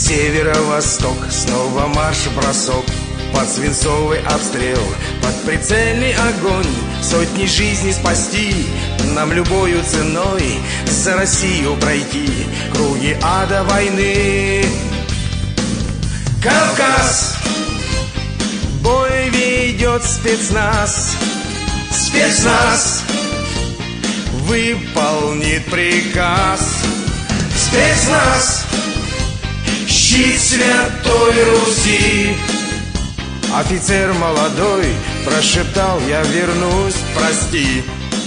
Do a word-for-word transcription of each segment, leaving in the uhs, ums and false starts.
Северо-восток, снова марш-бросок, под свинцовый обстрел, под прицельный огонь. Сотни жизней спасти, нам любою ценой за Россию пройти круги ада войны. Кавказ, бой ведет спецназ. Спецназ выполнит приказ. Спецназ, щит Святой Руси. Офицер молодой прошептал: я вернусь, прости.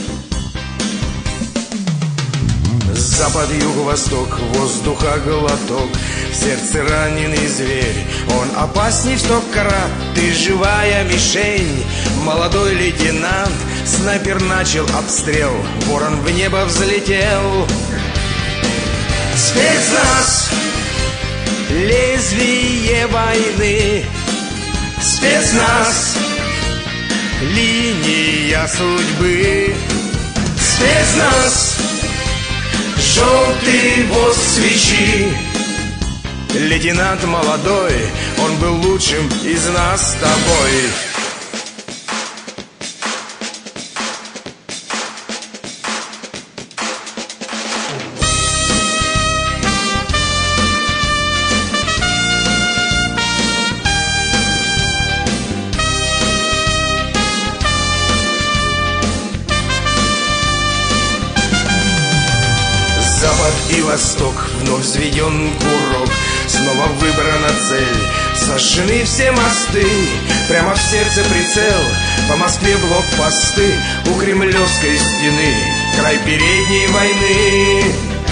Запад, юг, восток, воздуха глоток, в сердце раненый зверь, он опасней в сто крат. Ты живая мишень, молодой лейтенант. Снайпер начал обстрел, ворон в небо взлетел. Спецназ, лезвие войны. Спецназ, линия судьбы. Спецназ, желтый воск свечи. Лейтенант молодой, он был лучшим из нас с тобой. Запад и восток, вновь взведен курок, снова выбрана цель, сожжены все мосты. Прямо в сердце прицел, по Москве блокпосты, у Кремлевской стены край передней войны.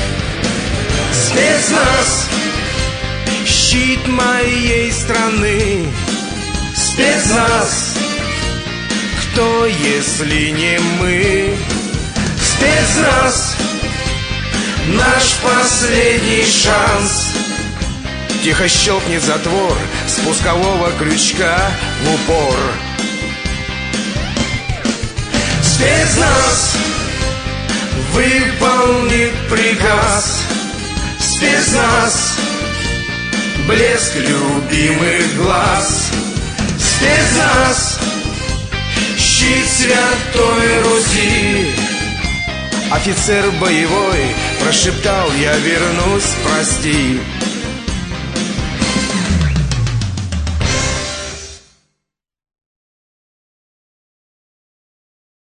Спецназ, щит моей страны. Спецназ, кто, если не мы? Спецназ, наш последний шанс. Тихо щелкнет затвор спускового крючка в упор. Спецназ выполнит приказ. Спецназ, блеск любимых глаз. Спецназ, щит Святой Руси. Офицер боевой прошептал: я вернусь, прости.